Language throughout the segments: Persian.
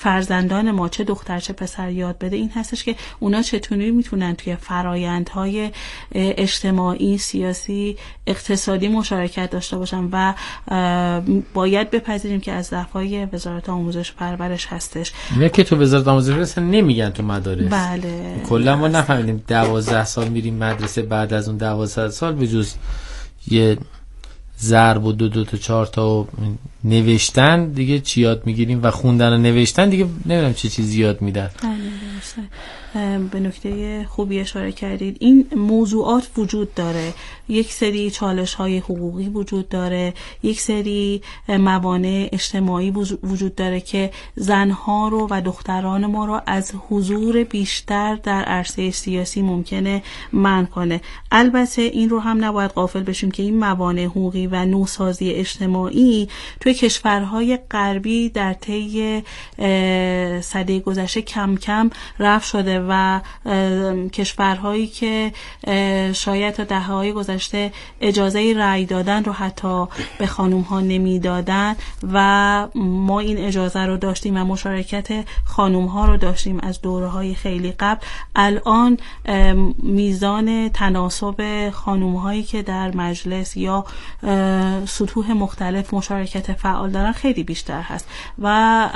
فرزندان ما چه دختر چه پسر یاد بده این هستش که اونا چطوری میتونن توی فرایندهای اجتماعی، سیاسی، اقتصادی مشارکت داشته باشن و باید بپذیریم که از دفعه وزارت آموزش و پرورش هستش. نه که تو وزارت آموزش اصلا نمیگن تو مدارس. بله. کلا ما نفهمیدیم 12 سال میریم مدرسه، بعد از اون 12 سال به جز یه ضرب و 2 تا 4 تا نوشتن دیگه چی یاد میگیریم و خوندن و نوشتن دیگه نمیدونم چه چیزی یاد میدن. به نکته خوبی اشاره کردید. این موضوعات وجود داره، یک سری چالش های حقوقی وجود داره، یک سری موانع اجتماعی وجود داره که زنها رو و دختران ما رو از حضور بیشتر در عرصه سیاسی ممکنه منع کنه. البته این رو هم نباید غافل بشیم که این موانع حقوقی و نوسازی اجتماعی توی کشورهای غربی در طی سده گذشته کم کم رفع شده و کشورهایی که شاید تا دهه‌های گذشته اجازه رأی دادن رو حتی به خانوم‌ها نمیدادن و ما این اجازه رو داشتیم و مشارکت خانوم‌ها رو داشتیم از دوره‌های خیلی قبل. الان میزان تناسب خانوم‌هایی که در مجلس یا سطوح مختلف مشارکت فعال دارن خیلی بیشتر هست و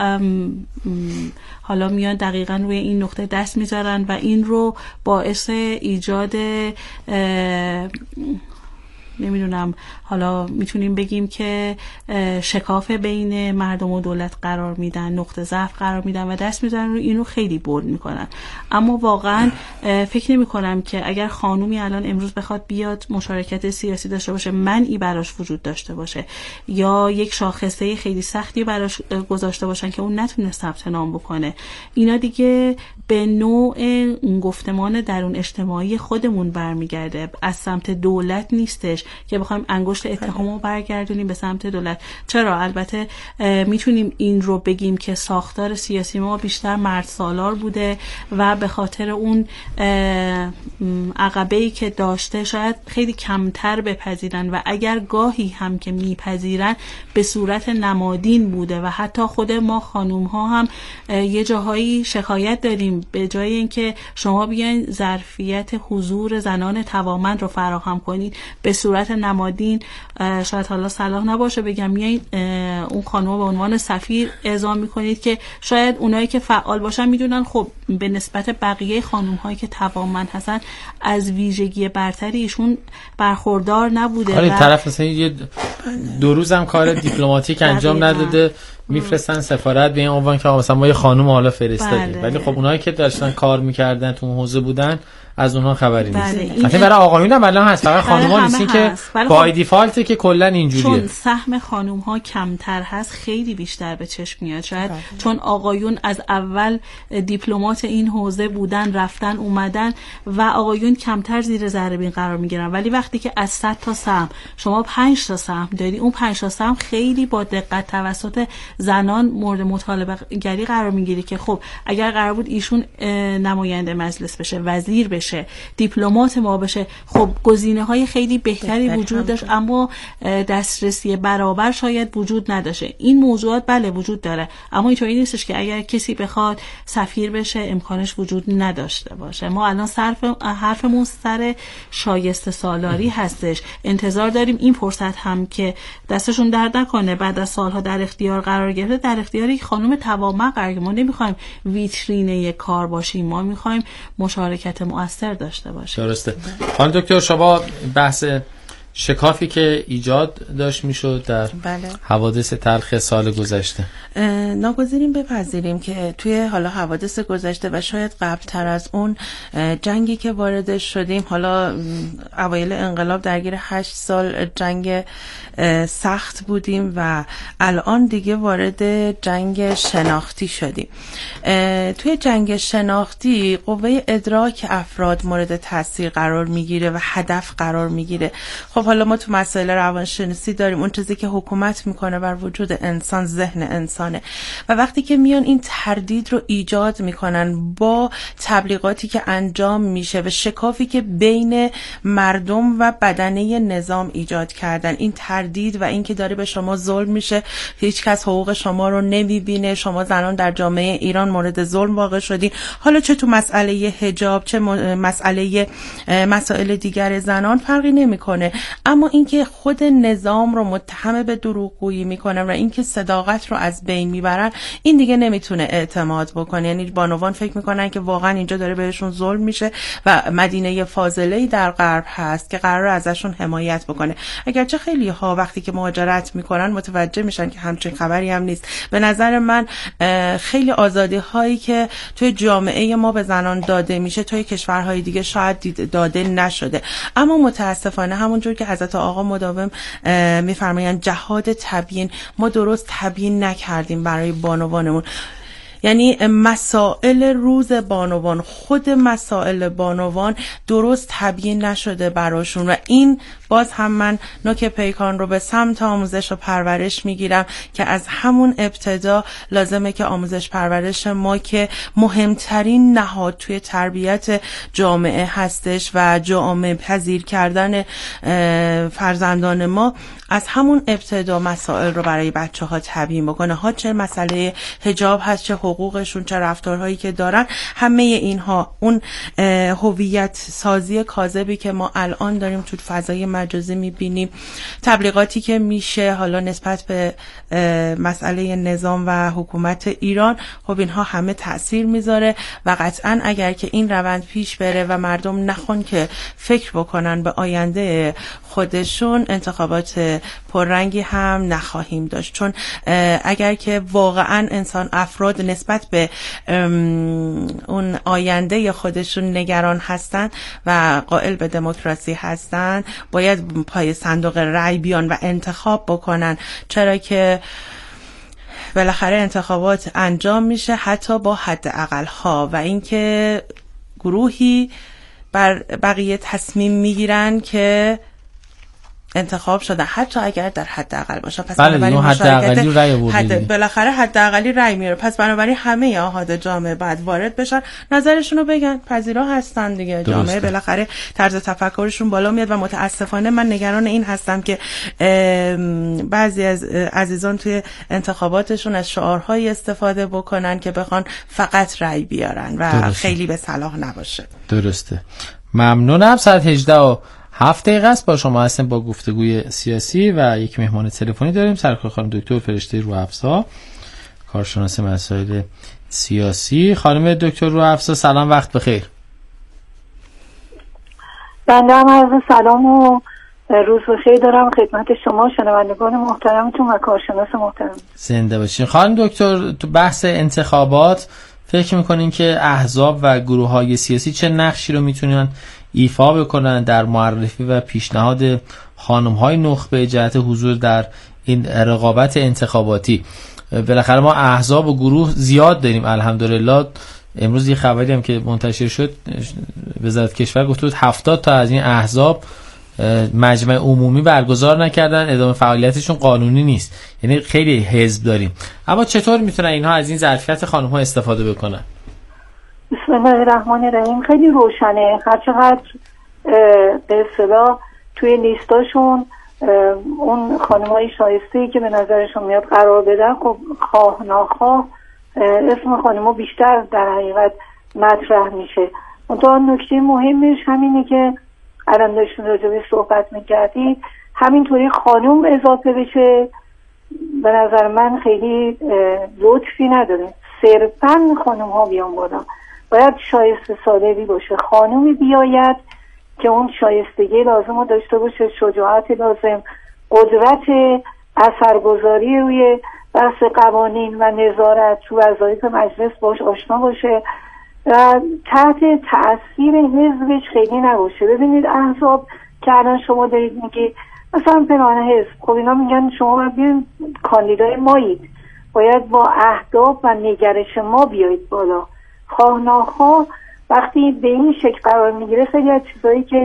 حالا میان دقیقاً روی این نقطه دست میذارن و این رو باعث ایجاد نمیدونم، حالا میتونیم بگیم که شکاف بین مردم و دولت قرار میدن، نقطه ضعف قرار میدن و دست میذارن رو اینو خیلی بولد میکنن. اما واقعا فکر نمی کنم که اگر خانومی الان امروز بخواد بیاد مشارکت سیاسی داشته باشه منعی براش وجود داشته باشه یا یک شاخصه خیلی سختی براش گذاشته باشن که اون نتونه ثبت نام بکنه، اینا دیگه به نوع گفتمان درون اجتماعی خودمون برمیگرده، از سمت دولت نیستش که بخوایم انگشت اتهامو برگردونیم به سمت دولت. چرا؟ البته میتونیم این رو بگیم که ساختار سیاسی ما بیشتر مرد سالار بوده و به خاطر اون عقبه‌ای که داشته شاید خیلی کمتر بپذیرن و اگر گاهی هم که میپذیرن به صورت نمادین بوده و حتی خود ما خانوم ها هم یه جاهایی شکایت داریم به جای اینکه شما بیاین ظرفیت حضور زنان توانمند رو فراهم کنید به صورت نمادین، شاید حالا صلاح نباشه بگم، میایین اون خانم به عنوان سفیر اعزام میکنید که شاید اونایی که فعال باشن میدونن خب به نسبت بقیه خانم هایی که توانمند هستن از ویژگی برتری ایشون برخوردار نبوده. آره طرف مثلا یه 2 روز هم کار دیپلماتیک انجام نداده میفرستن سفارت به این عنوان که مثلا ما یه خانم حالا فرستادیم، ولی خب اونایی که داشتن کار میکردن تو اون حوزه بودن از اونها خبری نیست. البته برای آقایون هم الان هست، فقط خانم‌ها نیستین که بای دیفالت که کلا اینجوریه. چون سهم خانم‌ها کمتر هست خیلی بیشتر به چشم میاد، شاید چون آقایون از اول دیپلمات این حوزه بودن رفتن اومدن و آقایون کمتر زیر ذره بین قرار میگیرن، ولی وقتی که از 100 تا سهم شما 5 تا سهم داری، اون 5 تا سهم خیلی با دقت توسط زنان مورد مطالبه گری قرار میگیری که خب اگر قرار بود ایشون نماینده مجلس بشه، وزیر بشه، دیپلمات ما بشه، خب گزینه‌های خیلی بهتری وجود داشت اما دسترسی برابر شاید وجود نداشته. این موضوعات بله وجود داره اما اینطوری نیستش که اگر کسی بخواد سفیر بشه امکانش وجود نداشته باشه. ما الان حرفمون سر شایسته سالاری هستش، انتظار داریم این فرصت هم که دستشون درد نکنه بعد از سالها در اختیار قرار گرفته در اختیار یک خانم توانمند قرار گرفته. ما نمیخوایم ویترینه کار باشیم، ما میخوایم مشارکت مؤثر داشته باشه. درسته. خانم دکتر شما بحث شکافی که ایجاد داشت میشد در حوادث تلخ سال گذشته، ناگزیریم بپذیریم که توی حالا حوادث گذشته و شاید قبلتر از اون جنگی که وارد شدیم، حالا اوایل انقلاب درگیر 8 سال جنگ سخت بودیم و الان دیگه وارد جنگ شناختی شدیم. توی جنگ شناختی قوه ادراک افراد مورد تاثیر قرار میگیره و هدف قرار میگیره. خب خب حالا ما تو مسائل روانشناسی داریم اون چیزی که حکومت میکنه بر وجود انسان ذهن انسانه و وقتی که میان این تردید رو ایجاد میکنن با تبلیغاتی که انجام میشه و شکافی که بین مردم و بدنه نظام ایجاد کردن، این تردید و این که داره به شما ظلم میشه، هیچ کس حقوق شما رو نمیبینه، شما زنان در جامعه ایران مورد ظلم واقع شدین، حالا چه تو مسئله حجاب چه مسائل دیگر زنان فرقی نمیکنه، اما اینکه خود نظام رو متهم به دروغگویی میکنن و اینکه صداقت رو از بین میبرن، این دیگه نمیتونه اعتماد بکنه. یعنی بانوان فکر میکنن که واقعا اینجا داره بهشون ظلم میشه و مدینه فاضله‌ای در غرب هست که قراره ازشون حمایت بکنه، اگرچه خیلی ها وقتی که مهاجرت میکنن متوجه میشن که همچین خبری هم نیست. به نظر من خیلی آزادی هایی که توی جامعه ما به زنان داده میشه توی کشورهای دیگه شاید داده نشده، اما متاسفانه همونجور که حضرت آقا مداوم میفرمایند جهاد تبیین، ما درست تبیین نکردیم برای بانوانمون. یعنی مسائل روز بانوان، خود مسائل بانوان درست تبیین نشده براشون و این باز هم من نوک پیکان رو به سمت آموزش و پرورش میگیرم که از همون ابتدا لازمه که آموزش پرورش ما که مهمترین نهاد توی تربیت جامعه هستش و جامعه پذیر کردن فرزندان ما، از همون ابتدا مسائل رو برای بچه ها تبیین بکنه. ها چه مسئله حجاب هست، چه حقوقشون، چه رفتارهایی که دارن، همه اینها اون هویت سازی کاذبی که ما الان داریم تو فضای مجازی میبینیم، تبلیغاتی که میشه حالا نسبت به مسئله نظام و حکومت ایران، خب اینها همه تأثیر میذاره و قطعا اگر که این روند پیش بره و مردم نخون که فکر بکنن به آینده خودشون، انتخابات پررنگی هم نخواهیم داشت. چون اگر که واقعا افراد نسبت به اون آینده خودشون نگران هستن و قائل به دموکراسی هستن، باید پای صندوق رای بیان و انتخاب بکنن، چرا که بالاخره انتخابات انجام میشه حتی با حداقل ها و اینکه گروهی بر بقیه تصمیم میگیرن که انتخاب شده حتی اگر در حداقل باشه. پس بله، حداقلی رأی آورد، بالاخره حداقلی رأی میاره. پس بنابراین همه احاد جامعه باید وارد بشن، نظرشون رو بگن، پذیرا هستن دیگه. جامعه بالاخره طرز تفکرشون بالا میاد و متاسفانه من نگران این هستم که بعضی از عزیزان توی انتخاباتشون از شعارهای استفاده بکنن که بخوان فقط رأی بیارن و درسته. خیلی به صلاح نباشه. درسته. ممنونم. ساعت 18:07 است. با شما هستیم با گفتگوی سیاسی و یک مهمان تلفنی داریم. سرکار خانم دکتر فرشته روحافزا، کارشناس مسائل سیاسی. خانم دکتر روحافزا سلام، وقت بخیر. بنده هم عرض سلام و روز بخیر دارم خدمت شما شنوندگان محترمتون و کارشناس محترم. زنده باشین. خانم دکتر، تو بحث انتخابات فکر میکنین که احزاب و گروه‌های سیاسی چه نقشی رو میتونن ایفا بکنن در معرفی و پیشنهاد خانم‌های نخبه جهت حضور در این رقابت انتخاباتی؟ بالاخره ما احزاب و گروه زیاد داریم الحمدلله. امروز یه خبری هم که منتشر شد، وزارت کشور گفته بود 70 تا از این احزاب مجمع عمومی برگزار نکردن، ادامه فعالیتشون قانونی نیست. یعنی خیلی حزب داریم، اما چطور میتونن اینها از این ظرفیت خانم‌ها استفاده بکنن؟ بسم الله الرحمن الرحیم. خیلی روشنه، هر چقدر به اصطلاح توی لیستاشون اون خانم‌های شایسته‌ای که به نظرشون میاد قرار بدن، خب خواه ناخواه اسم خانم‌ها بیشتر در حقیقت مطرح میشه. منتها نکته مهمش همینه که الان داشتون راجبی صحبت میکردید، همینطوری خانم اضافه بشه به نظر من خیلی لطفی نداره. صرفاً خانم‌ها بیان بالا، باید شایسته سالاری باشه، خانومی بیاید که اون شایستگی لازم رو داشته باشه، شجاعت لازم، قدرت اثرگذاری روی بحث قوانین و نظارت تو وظایف مجلس باش آشنا باشه و تحت تأثیر حزبش خیلی نباشه. ببینید احزاب که الان شما دارید میگید مثلا فلان حزب، خب اینا میگن شما باید بیاین کاندیدای مایید، باید با اهداف و نگرش ما بیایید بالا. خواه ناخواه وقتی به این شکل قرار میگیره خیلی از چیزایی که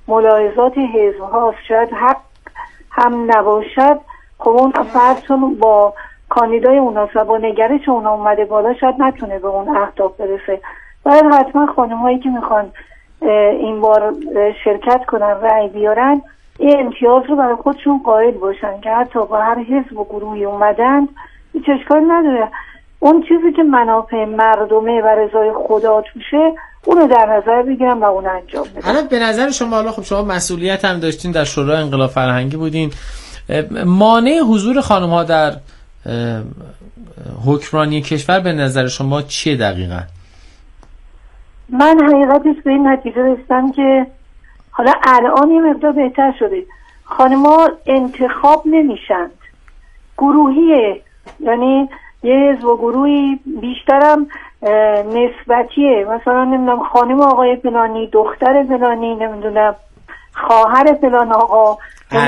ملاحظات حزب هاست، شاید حق هم نباشد، خب اون فرضتون با کاندیدای اونا و با نگرش اونا اومده بالا، شاید نتونه به اون اهداف برسه. باید حتما خانم هایی که میخوان این بار شرکت کنن، رأی بیارن، این امتیاز رو برای خودشون قائل باشن که حتی با هر حزب و گروهی اومدن هیچ اشکال نداره، اون چیزی که منافع مردمه و رضای خدا توشه اونو در نظر بگیرم و اون انجام بدم. الان به نظر شما، حالا خب شما مسئولیت هم داشتین، در شورای انقلاب فرهنگی بودین، مانع حضور خانم ها در حکمرانی کشور به نظر شما چیه دقیقا؟ من حقیقتش به این نتیجه رسیدم که حالا الان یه مقدار بهتر شده، خانم‌ها انتخاب نمیشند، گروهیه، یعنی یه حزب و گروهی بیشترم نسبتیه، مثلا نمیدونم خانم آقای فلانی، دختر فلانی، نمیدونم خواهر فلان آقا،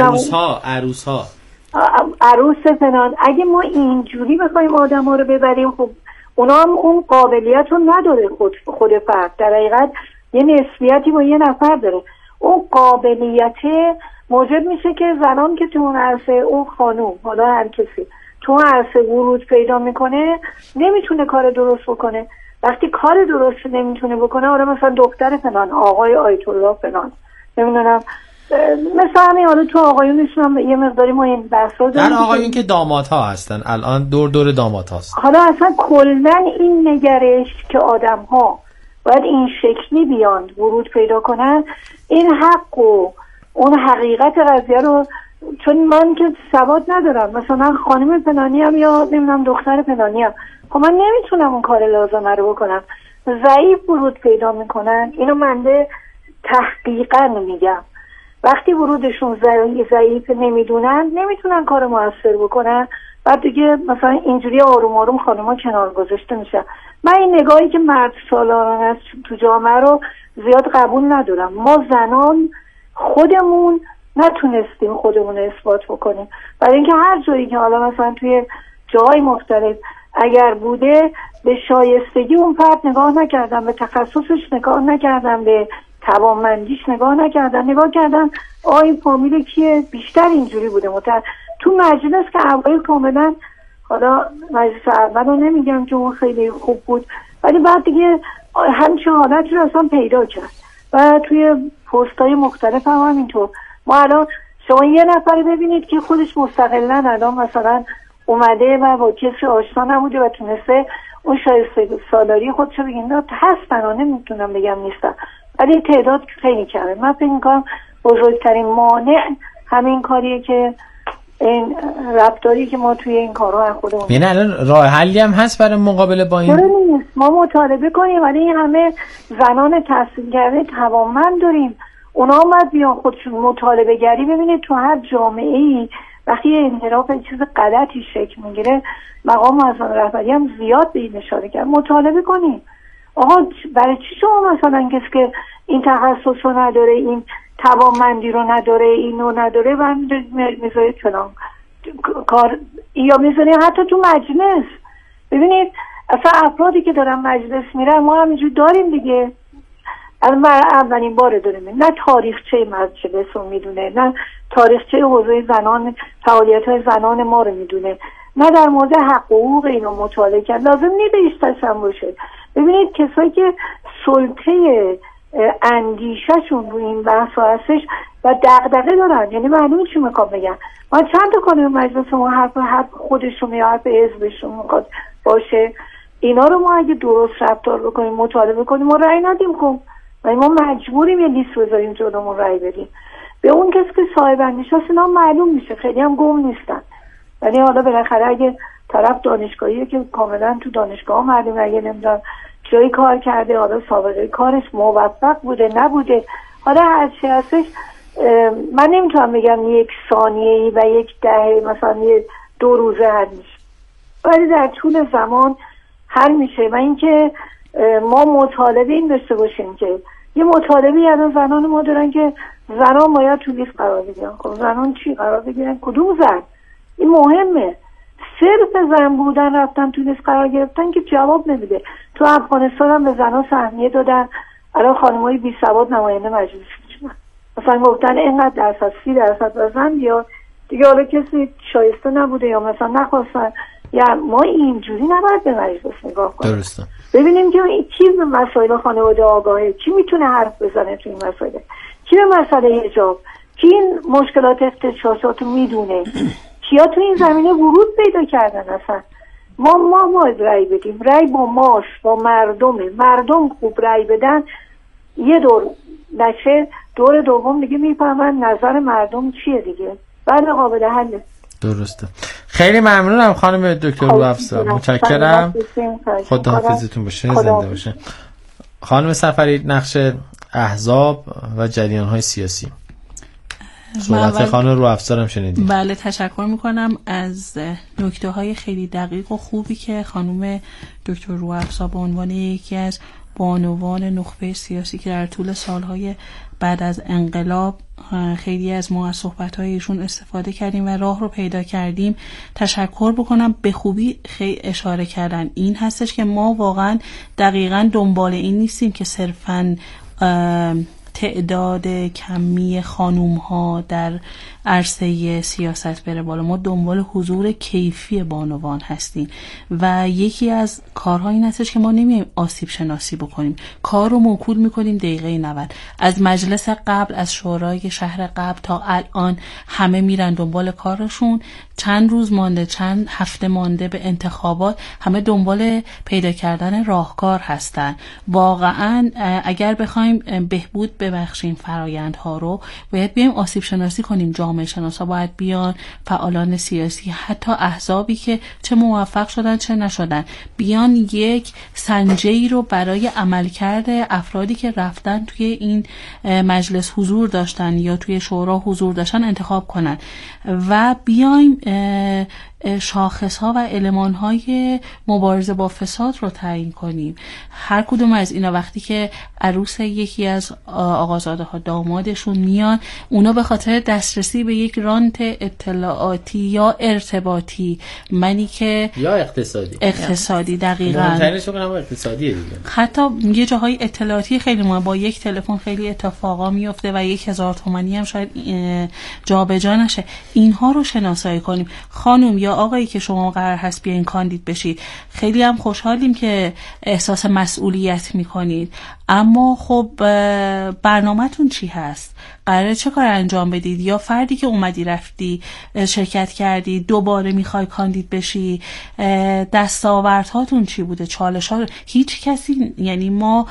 عروس فلان. اگه ما اینجوری بخوایم آدم ها رو ببریم، خب اونا هم اون قابلیت رو نداره خود فرد، در حقیقت یه نسبیتی با یه نفر داره، اون قابلیت موجب میشه که زنان که تو اون عرصه، اون خانوم حالا هر کسی تو اون عرصه ورود پیدا میکنه، نمیتونه کار درست بکنه. وقتی کار درست نمیتونه بکنه، حالا مثلا دختر فلان، آقای آیت الله فلان، نمیدونم مثلا همین، حالا تو آقایون میشونم یه مقداری ما این بحثا داریم، در آقایون که دامادها هستن، الان دور داماد هاست. حالا اصلا کلن این نگرش که آدم ها باید این شکلی بیان ورود پیدا کنن، این حق و اون حقیقت قضیه رو، چون من که سواد ندارم، مثلا خانم فلانی هم یا نمیدونم دختر فلانی هم، خب من نمیتونم اون کار لازمه رو بکنم، ضعیف ورود پیدا میکنن. اینو من تحقیقا میگم، وقتی ورودشون ضعیف نمیتونن کار موثر بکنن، بعد دیگه مثلا اینجوری آروم آروم خانم‌ها کنار گذاشته میشن. من این نگاهی که مرد سالاران است تو جامعه رو زیاد قبول ندارم. ما زنان خودمون نتونستیم خودمون اثبات بکنیم، برای اینکه هر جایی که حالا مثلا توی جای مختلف اگر بوده، به شایستگی اون فرد نگاه نکردن، به تخصصش نگاه نکردن، به توانمندیش نگاه کردن این فامیل کیه، بیشتر اینجوری بوده. تو مجلس که اوایل کاملا، حالا مجلس اول رو نمیگم که اون خیلی خوب بود، ولی بعد دیگه همچین حالت رو اصلا پیدا کرد و توی پست‌های مختلف هم همینطور. ما الان شما یه نفر ببینید که خودش مستقلاً الان مثلا اومده و با کسی آشنا نبوده و تونسته اون شایسته سالاری خودشو بگیم، هستن، نمیتونم بگم نیستن، ولی تعداد خیلی کمه. من فکر می‌کنم بزرگترین مانع همین کاریه که این رفتاری که ما توی این کارها از خودمون، یعنی الان راه حلی هم هست برای مقابله با این؟ نیست ما مطالبه کنیم، ولی این همه زنان تحصیل کرده توانمند داریم، اونا اومد بیان خودشون مطالبه گری. ببینید تو هر جامعه‌ای وقتی یه انحراف چیز غلطی شکل میگیره، مقام معظم رهبری هم زیاد به این اشاره کرد، مطالبه کنیم. آقا برای چی شما مثلا کسی که این تخصص رو نداره، این توانمندی رو نداره، اینو نداره و میذارید فلان کار، یا میذارید حتی تو مجلس. ببینید اصلا افرادی که دارن مجلس میرن، ما همینجور داریم دیگه، اولین بار داریم، نه تاریخچه مجلس رو میدونه، نه تاریخچه حوزه زنان، فعالیت‌های زنان ما رو میدونه، نه در مورد حق و حقوق اینا مطالعه کرد. لازم نیست هم باشه. ببینید کسایی که سلطه اندیشه‌شون رو این بحث هستش و دغدغه دارن، یعنی معلومه چی میخوام بگم. ما چند تا کنیم مجلس ما حرف خودشون یا حرف حزبشون میخواد باشه، اینا رو ما اگه درست رفتار بکنیم، مطالبه کنیم، ما رأی ندیم، خب ما مجبوریم یه لیست بذاریم جلومون رأی بدیم. به اون کسی که صاحب اندیشه است اینا معلوم میشه، خیلی هم گم نیستن. ولی حالا بالاخره اگه طرف دانشگاهیه که کاملا تو دانشگاه معلومه، اگه نمیدونم جایی کار کرده، حالا سابقه کارش موفق بوده نبوده، حالا هر چی هستش، من نمیتونم بگم یک ثانیه‌ای و یک دهه مثلا یه 2 روزه حل میشه، ولی در طول زمان حل میشه. و اینکه ما مطالبه این داشته باشیم که یه مطالبه یعنی زنان ما دارن که زنان باید تو لیست قرار بگیرن. خب زنان چی قرار بگیرن؟ کدوم زن؟ این مهمه. صرف زن بودن رفتن تو لیست قرار گرفتن که جواب نمیده. تو افغانستان هم به زنان سهمیه دادن، الان خانمای بی سواد نماینده مجلس میشن. مثلا گفتن اینقدر درصد 30% بزن یا دیگه حالا کسی شایسته نبوده یا مثلا نخواستن. یا ما اینجوری نباید به مجلس نگاه کنیم. درسته. ببینیم که کی به مسائل خانواده آگاهه، کی میتونه حرف بزنه تو این مسائل، کی به مسئله حجاب، کی این مشکلات اختصاصات رو میدونه، کیا تو این زمینه ورود پیدا کردن. اصلا ما باید رأی بدیم. رأی با ماست، با مردم خوب رأی بدن یه دور نشه، دور دوم دیگه میفهمن نظر مردم چیه دیگه، بعد قابل حله. درسته. خیلی ممنونم خانم دکتر روافزا، متشکرم. خداحافظتون باشه، زنده باشه. خانم سفری، نقش احزاب و جریان‌های سیاسی. صحبت خانم روافزا هم شنیدیم. بله، تشکر میکنم از نکته‌های خیلی دقیق و خوبی که خانم دکتر روافزا به عنوان یکی از بانوان نخبه سیاسی که در طول سالهای بعد از انقلاب خیلی از ما از صحبت‌های ایشون استفاده کردیم و راه رو پیدا کردیم تشکر بکنم. به خوبی خیلی اشاره کردن این هستش که ما واقعا دقیقاً دنبال این نیستیم که صرفاً تعداد کمی خانوم‌ها در عرصه سیاست بره بالا. ما دنبال حضور کیفی بانوان هستیم و یکی از کارها این هستش که ما نمیایم آسیب شناسی بکنیم، کار رو موکول میکنیم دقیقه 90. از مجلس قبل، از شورای شهر قبل تا الان همه میرن دنبال کارشون. چند روز مانده، چند هفته مانده به انتخابات، همه دنبال پیدا کردن راهکار هستن. واقعا اگر بخوایم بهبود ببخشیم فرایندها رو، باید بیایم آسیب شناسی کنیم. جامعه شناسا باید بیان، فعالان سیاسی، حتی احزابی که چه موفق شدن چه نشدن، بیان یک سنجه‌ای رو برای عملکرد افرادی که رفتن توی این مجلس حضور داشتن یا توی شورا حضور داشتن انتخاب کنن و بیایم شاخص‌ها و المان‌های مبارزه با فساد رو تعیین کنیم. هر کدوم از اینا وقتی که عروس یکی از آقازاده‌ها دامادشون میان، اونا به خاطر دسترسی به یک رانت اطلاعاتی یا ارتباطی، منی که یا اقتصادی دقیقاً مهمترینش اونم اقتصادیه دیگه. حتی یه جاهای اطلاعاتی خیلی ما با یک تلفن خیلی اتفاقا میفته و 1000 تومانی هم شاید جابجا نشه. اینها رو شناسایی کنیم. خانم یا آقایی که شما قرار هست بیاین کاندید بشید، خیلی هم خوشحالیم که احساس مسئولیت میکنید، اما خب برنامه‌تون چی هست؟ قراره چه کار انجام بدید؟ یا فردی که اومدی رفتی شرکت کردی دوباره میخوای کاندید بشی، دستاوردهاتون چی بوده؟ چالش‌ها؟ هیچ کسی، یعنی ما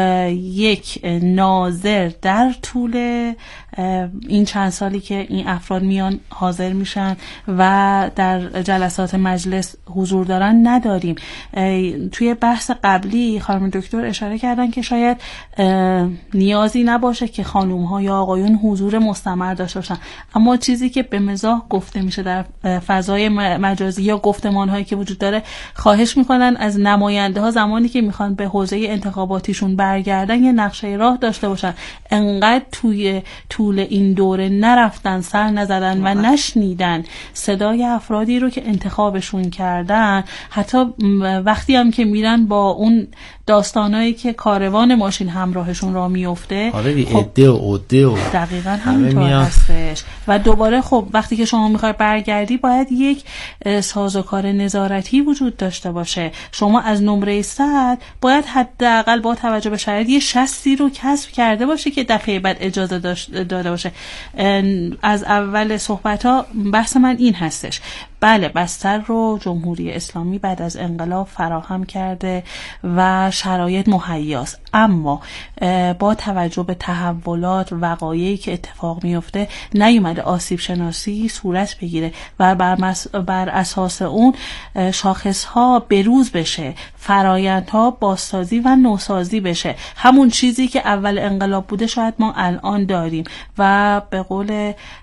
یک ناظر در طول این چند سالی که این افراد میان حاضر میشن و در جلسات مجلس حضور دارن نداریم. توی بحث قبلی خانم دکتر اشاره کردن که شاید نیازی نباشه که خانوم ها یا آقایون حضور مستمر داشته باشن، اما چیزی که به مزاح گفته میشه در فضای مجازی یا گفتمان هایی که وجود داره، خواهش میکنن از نماینده ها زمانی که میخوان به حوزه انتخاباتیشون برگردن یه نقشه راه داشته باشن. انقدر توی طول این دوره نرفتن، سر نزدن و نشنیدن صدای افرادی رو که انتخابشون کردن، حتی وقتی هم که میرن با اون داستانایی که کاروان ماشین همراهشون را میفته، عده و دقیقاً همینطور هستش. و دوباره خب وقتی که شما میخوای برگردی باید یک سازوکار نظارتی وجود داشته باشه. شما از نمره 100 باید حداقل با توجه به شرایط یه 60 رو کسب کرده باشه که دفعه بعد اجازه داده باشه. از اول صحبت ها بحث من این هستش. بله، بستر رو جمهوری اسلامی بعد از انقلاب فراهم کرده و شرایط مهیاست، اما با توجه به تحولات وقایعی که اتفاق میفته نیومده آسیب شناسی صورت بگیره و بر اساس اون شاخص‌ها بروز بشه، فرایندها بازسازی و نوسازی بشه. همون چیزی که اول انقلاب بوده شاید ما الان داریم و به قول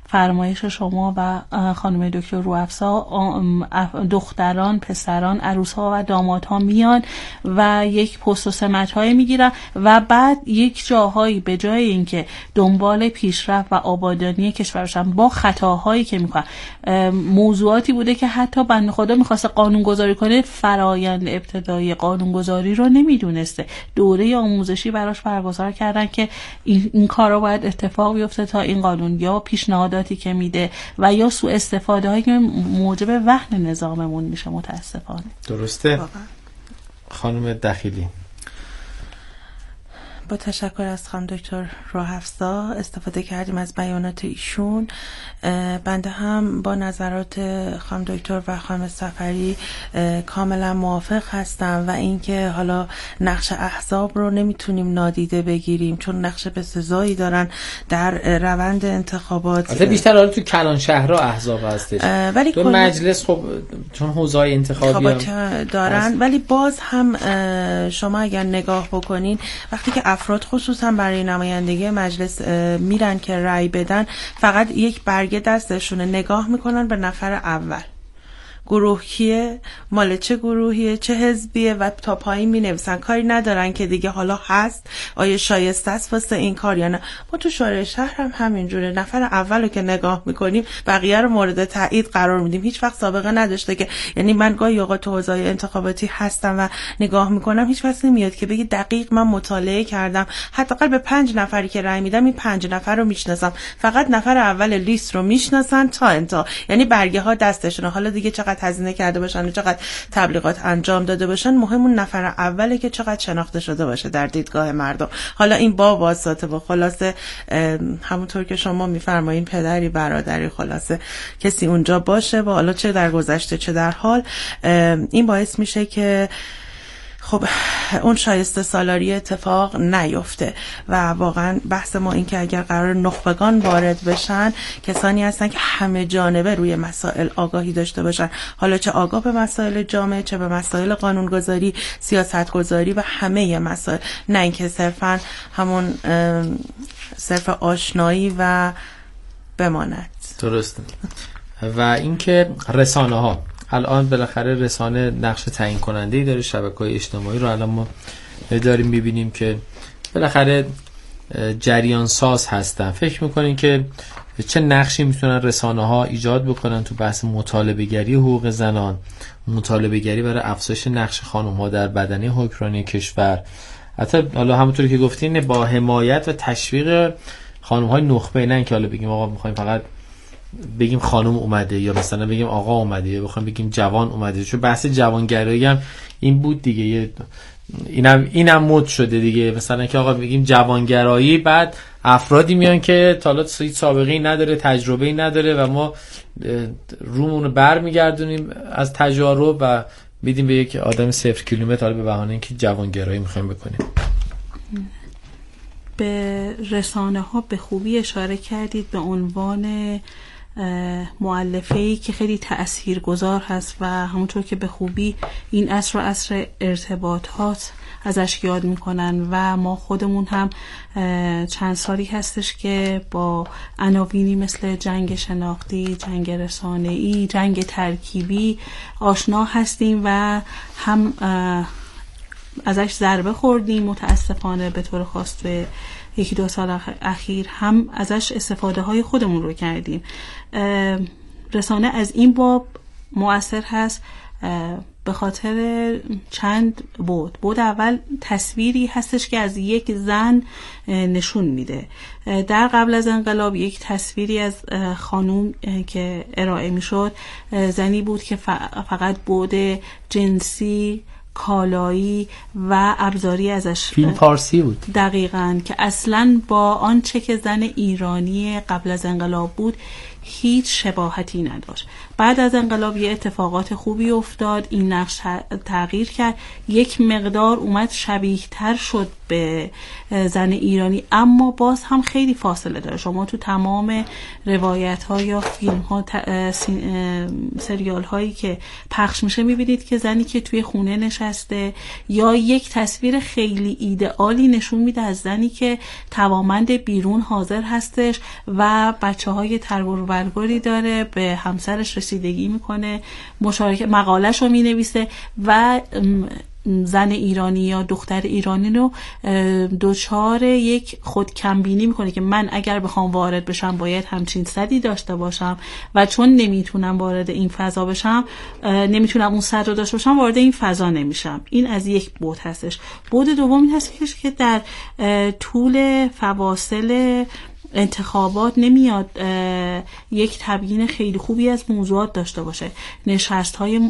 فرمایش شما و خانم دکتر روافزا دختران، پسران، عروس‌ها و دامادها میان و یک پست و سمت‌های میگیرن و بعد یک جاهایی به جای اینکه دنبال پیشرفت و آبادانی کشورشن با خطاهایی که میکنن، موضوعاتی بوده که حتی بنده خدا میخواسته قانونگذاری کنه، فرایند ابتدایی قانونگذاری رو نمیدونسته، دوره آموزشی براش برگزار کردن که این کارا باید اتفاق بیفته تا این قانون، یا پیشنهاداتی که میده و یا سوء استفاده هایی که موجب وهن نظاممون میشه متاسفانه. درسته؟ خانم دخیلی. با تشکر از خانم دکتر روافزا استفاده کردیم از بیانات ایشون. بنده هم با نظرات خانم دکتر و خانم صفری کاملا موافق هستم و اینکه حالا نقش احزاب رو نمیتونیم نادیده بگیریم چون نقش بسزایی دارن در روند انتخابات. البته بیشتر حالا تو کلان شهرها احزاب هستش، ولی تو مجلس خب چون حوزه‌های انتخابی دارن هست. ولی باز هم شما اگر نگاه بکنین وقتی که افراد خصوصا برای نمایندگی مجلس میرن که رأی بدن، فقط یک برگه دستشونه، نگاه میکنن به نفر اول، گروه کیه، مال چه گروهیه، چه حزبیه و تا پایین می نویسن، کاری ندارن که دیگه حالا هست آیا شایسته است واسه این کار یا نه. ما تو شورای شهر هم همینجوره، نفر اولو که نگاه میکنیم بقیه رو مورد تایید قرار میدیم. هیچ وقت سابقه نداشته که، یعنی من گاهی اوقات تو حوزه‌های انتخاباتی هستم و نگاه میکنم هیچ وقت نمیاد که بگی دقیق من مطالعه کردم حداقل به 5 نفری که رأی میدم این 5 نفر رو میشناسم، فقط نفر اول لیست رو میشناسن تا انتها، یعنی برگه ها دستشونه. حالا دیگه چقدر هزینه کرده باشن و چقدر تبلیغات انجام داده باشن، مهم اون نفر اوله که چقدر شناخته شده باشه در دیدگاه مردم. حالا این با واسطه و خلاصه همونطور که شما میفرمایین پدری برادری خلاصه کسی اونجا باشه و حالا چه در گذشته چه در حال، این باعث میشه که خب اون شایسته سالاری اتفاق نیفته. و واقعا بحث ما این که اگر قرار نخبگان وارد بشن، کسانی هستن که همه جانبه روی مسائل آگاهی داشته باشن، حالا چه آگاه به مسائل جامعه، چه به مسائل قانونگذاری، سیاستگذاری و همه مسائل، نه اینکه صرفا همون صرف آشنایی و بماند. درسته. و اینکه رسانه ها الان بالاخره رسانه نقش تعیین کننده‌ای داره، شبکه‌های اجتماعی رو الان ما داریم می‌بینیم که بالاخره جریان ساز هستن. فکر می‌کنین که چه نقشی میتونن رسانه ها ایجاد بکنن تو بحث مطالبه‌گری حقوق زنان، مطالبه‌گری برای افزایش نقش خانم‌ها در بدنه حکمرانی کشور، حتی حالا همونطوری که گفتین با حمایت و تشویق خانم‌های نخبه، نه که حالا بگیم آقا می‌خوایم فقط بگیم خانم اومده یا مثلا بگیم آقا اومده یا بخوام بگیم جوان اومده، چون بحث جوانگرایی هم این بود دیگه، اینم مد شده دیگه، مثلا که آقا بگیم جوانگرایی بعد افرادی میان که تا حالا سابقه‌ای نداره، تجربه‌ای نداره و ما رومون رو برمیگردونیم از تجارب و میدیم به یک آدم 0 کیلومتر به بهانه اینکه جوانگرایی میخوایم بکنیم. به رسانه ها به خوبی اشاره کردید به عنوان مؤلفه‌ای که خیلی تأثیرگذار هست و همونطور که به خوبی این عصر و عصر ارتباطات ازش یاد میکنن و ما خودمون هم چند سالی هستش که با عناوینی مثل جنگ شناختی، جنگ رسانه‌ای، جنگ ترکیبی آشنا هستیم و هم ازش ضربه خوردیم متاسفانه به طور خاص توی 1-2 سال اخیر، هم ازش استفاده های خودمون رو کردیم. رسانه از این باب مؤثر هست به خاطر چند بود اول تصویری هستش که از یک زن نشون میده. در قبل از انقلاب یک تصویری از خانوم که ارائه میشد زنی بود که فقط بود جنسی، کالایی و ابزاری ازش فیلم فارسی بود دقیقاً، که اصلاً با آنچه که زن ایرانی قبل از انقلاب بود هیچ شباهتی نداشت. بعد از انقلاب یه اتفاقات خوبی افتاد، این نقش تغییر کرد، یک مقدار اومد شبیه تر شد به زن ایرانی، اما باز هم خیلی فاصله داره. شما تو تمام روایت ها یا فیلم ها سریال هایی که پخش میشه میبینید که زنی که توی خونه نشسته یا یک تصویر خیلی ایدئالی نشون میده از زنی که توانمند بیرون حاضر هستش و بچه های تربور و برگری داره، به همسرش رسیدگی میکنه، مقالش رو مینویسه و زن ایرانی یا دختر ایرانی رو دوچار یک خودکمبینی میکنه که من اگر بخوام وارد بشم باید همچین صدی داشته باشم و چون نمیتونم وارد این فضا بشم، نمیتونم اون صد رو داشته باشم، وارد این فضا نمیشم. این از یک بعد هستش. بعد دوم این هستش که در طول فواصل انتخابات نمیاد یک تبیین خیلی خوبی از موضوعات داشته باشه، نشست های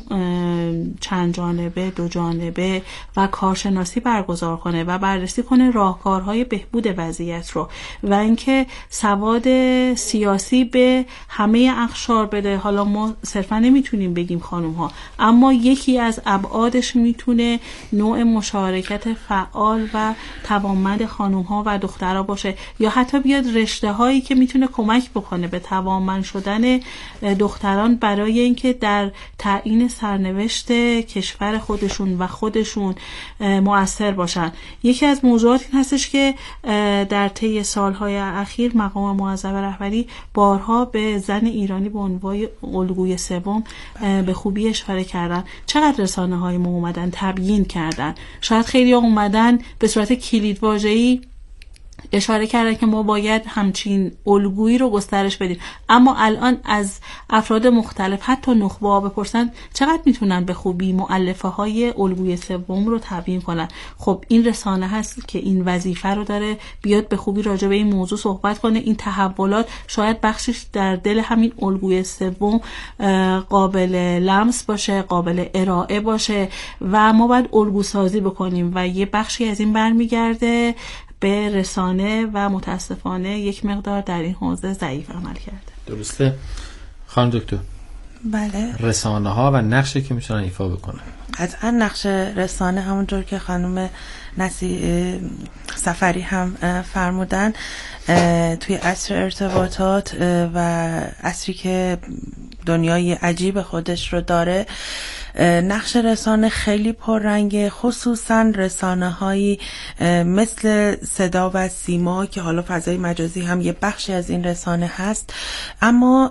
چند جانبه، دو جانبه و کارشناسی برگزار کنه و بررسی کنه راهکارهای بهبود وضعیت رو و اینکه سواد سیاسی به همه اقشار بده. حالا ما صرفا نمیتونیم بگیم خانم ها، اما یکی از ابعادش میتونه نوع مشارکت فعال و توانمند خانم ها و دخترها باشه، یا حتی بیاد رشته هایی که میتونه کمک بکنه به توانمند شدن دختران برای اینکه در تعیین سرنوشت کشور خودشون و خودشون مؤثر باشن. یکی از موضوعات این هستش که در طی سالهای اخیر مقام معظم رهبری بارها به زن ایرانی به عنوان الگوی سوم به خوبی اشاره کردن. چقدر رسانه های ما اومدن تبیین کردن، شاید خیلی اومدن به صورت کلیدواژه‌ای اشاره کردن که ما باید همچین الگویی رو گسترش بدیم، اما الان از افراد مختلف حتی نخبه ها بپرسن چقدر میتونن به خوبی مؤلفه های الگوی سوم رو تبیین کنن. خب این رسانه هست که این وظیفه رو داره، بیاد به خوبی راجع به این موضوع صحبت کنه. این تحولات شاید بخشش در دل همین الگوی سوم قابل لمس باشه، قابل ارائه باشه و ما باید الگو سازی بکنیم و یه بخشی از این برمیگرده به رسانه و متاسفانه یک مقدار در این حوزه ضعیف عمل کرده. درسته خانم دکتر؟ بله. رسانه ها و نقشی که میتونن ایفا بکنن. قطعا نقش رسانه همونطور که خانم سفری هم فرمودن توی عصر ارتباطات و عصری که دنیای عجیب خودش رو داره، نقش رسانه خیلی پررنگه، خصوصا رسانه هایی مثل صدا و سیما که حالا فضای مجازی هم یه بخشی از این رسانه هست. اما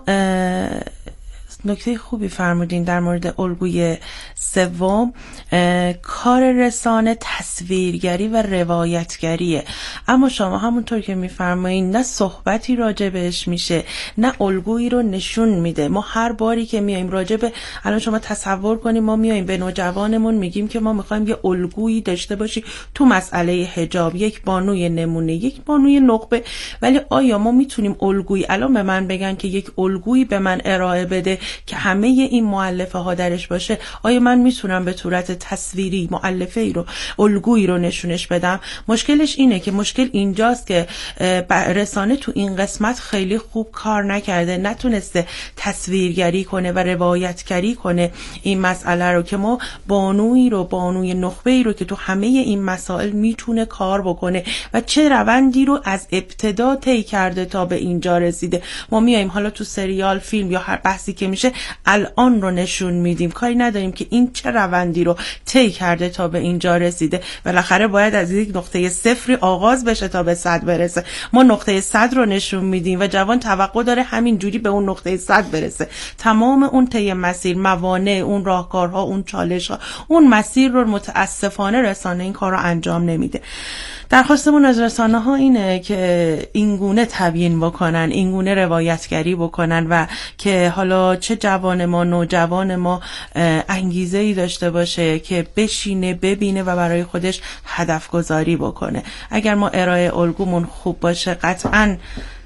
نکته خوبی فرمودین در مورد الگوی سوم. کار رسانه تصویرگری و روایتگریه، اما شما همونطور که میفرمایین نه صحبتی راجبش میشه نه الگویی رو نشون میده. ما هر باری که میایم راجب، الان شما تصور کنیم ما میایم به نوجوانمون میگیم که ما میخوایم یه الگویی داشته باشی تو مسئله حجاب، یک بانوی نمونه، یک بانوی نخبه، ولی آیا ما میتونیم الگویی الان به من بگن که یک الگویی به من ارائه بده که همه این مؤلفه ها درش باشه؟ آیا من میتونم به صورت تصویری مؤلفه ای رو، الگویی رو نشونش بدم؟ مشکلش اینه که مشکل اینجاست که رسانه تو این قسمت خیلی خوب کار نکرده، نتونسته تصویرگری کنه و روایتگری کنه این مسئله رو که ما بانوی رو، بانوی نخبه ای رو که تو همه این مسائل میتونه کار بکنه و چه روندی رو از ابتدا طی کرده تا به اینجا رسیده. ما میایم حالا تو سریال، فیلم یا هر بحثی که میشه الان رو نشون میدیم، کاری نداریم که این چه روندی رو طی کرده تا به اینجا رسیده. بالاخره باید از یک نقطه صفری آغاز بشه تا به 100 برسه. ما نقطه 100 رو نشون میدیم و جوان توقع داره همین جوری به اون نقطه 100 برسه. تمام اون طی مسیر، موانع، اون راهکارها، اون چالش‌ها، اون مسیر رو متاسفانه رسانه این کار رو انجام نمیده. درخواستمون از رسانه ها اینه که اینگونه تبیین بکنن، اینگونه روایتگری بکنن و که حالا چه جوان ما، نوجوان ما انگیزه‌ای داشته باشه که بشینه، ببینه و برای خودش هدف گذاری بکنه. اگر ما ارائه الگومون خوب باشه قطعاً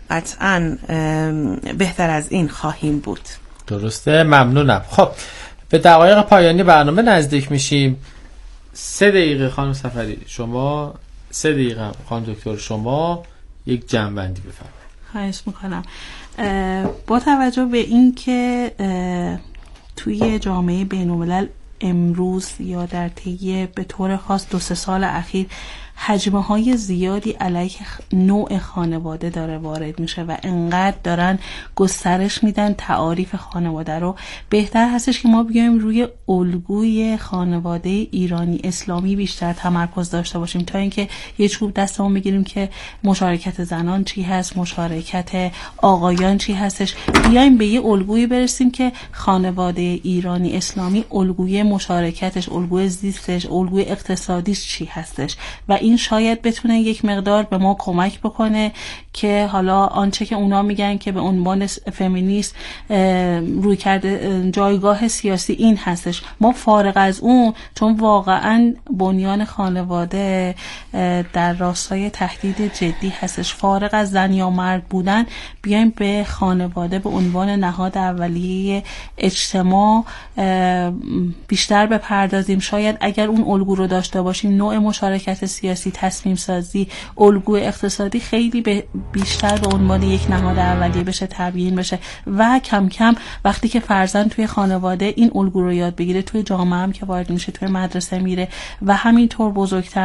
بهتر از این خواهیم بود. درسته، ممنونم. خب به دقایق پایانی برنامه نزدیک میشیم. 3 دقیقه خانم سفری شما، 3 دقیقه خانم دکتر شما یک جمع‌بندی بفرمایید. خواهش میکنم. با توجه به این که توی جامعه بین‌الملل امروز یا در طی به طور خاص 2-3 سال اخیر حجمه های زیادی علیه نوع خانواده داره وارد میشه و انقدر دارن گسترش میدن تعاریف خانواده رو، بهتر هستش که ما بیایم روی الگوی خانواده ایرانی اسلامی بیشتر تمرکز داشته باشیم تا اینکه یه چوب دستمون بگیریم که مشارکت زنان چی هست، مشارکت آقایان چی هستش. بیایم به یه الگویی برسیم که خانواده ایرانی اسلامی الگوی مشارکتش، الگوی زیستش، الگوی اقتصادیش چی هستش و این شاید بتونه یک مقدار به ما کمک بکنه که حالا آنچه که اونا میگن که به عنوان فمینیست روی کرده جایگاه سیاسی این هستش، ما فارغ از اون، چون واقعا بنیان خانواده در راستای تهدید جدی هستش، فارغ از زن یا مرد بودن، بیایم به خانواده به عنوان نهاد اولیه اجتماع بیشتر بپردازیم. شاید اگر اون الگو رو داشته باشیم، نوع مشارکت سیاسی، تصمیم سازی، الگوی اقتصادی خیلی بیشتر به عنوان یک نهاد اولیه بشه تبیین بشه و کم کم وقتی که فرزند توی خانواده این الگو رو یاد بگیره، توی جامعه هم که وارد میشه، توی مدرسه میره و همینطور بزرگتر